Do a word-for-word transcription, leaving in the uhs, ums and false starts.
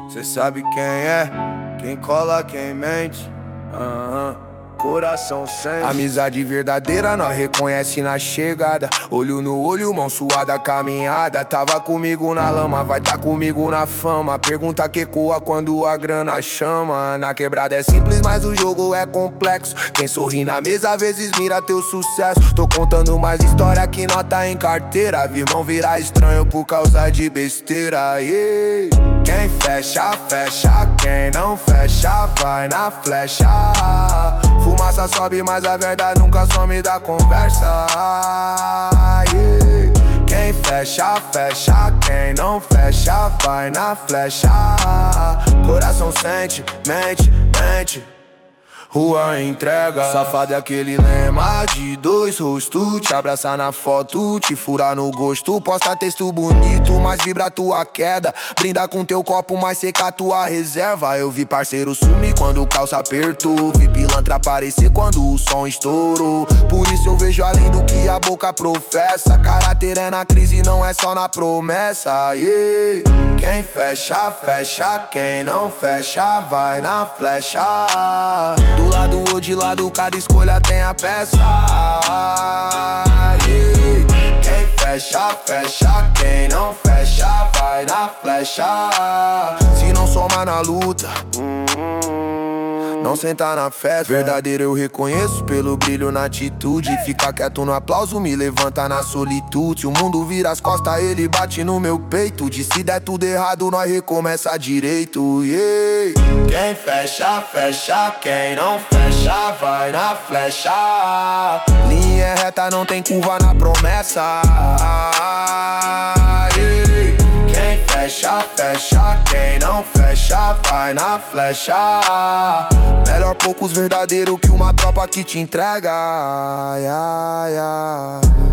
Cê sabe quem é, quem cola, quem mente. Aham, coração sente. Amizade verdadeira nós reconhece na chegada. Olho no olho, mão suada, caminhada. Tava comigo na lama, vai tá comigo na fama. Pergunta que coa quando a grana chama. Na quebrada é simples, mas o jogo é complexo. Quem sorri na mesa às vezes mira teu sucesso. Tô contando mais história que nota em carteira. Vi irmão virar estranho por causa de besteira, yeah. Quem fecha, fecha. Quem não fecha, vai na flecha. Fumaça sobe, mas a verdade nunca some da conversa, yeah. Quem fecha, fecha. Quem não fecha, vai na flecha. Coração sente, mente, mente. Rua entrega. Safado é aquele lema de dois rostos. Te abraçar na foto, te furar no gosto. Posta texto bonito, mas vibra tua queda. Brinda com teu copo, mas seca tua reserva. Eu vi parceiro sumir quando o calça apertou. Vi pilantra aparecer quando o som estourou. Por isso eu vejo além do que a boca professa. Caráter é na crise, não é só na promessa, yeah. Quem fecha, fecha. Quem não fecha, vai na flecha. Do lado ou de lado, cada escolha tem a peça, yeah. Quem fecha, fecha. Quem não fecha, vai na flecha. Se não soma na luta, não senta na festa. Verdadeiro eu reconheço pelo brilho na atitude. Fica quieto no aplauso, me levanta na solitude. Se o mundo vira as costas, ele bate no meu peito. De se der tudo errado, nós recomeça direito, yeah. Quem fecha, fecha. Quem não fecha, vai na flecha. Linha reta, não tem curva na promessa, yeah. Quem fecha, fecha. Quem não fecha, vai na flecha. Melhor poucos verdadeiros que uma tropa que te entrega, yeah, yeah.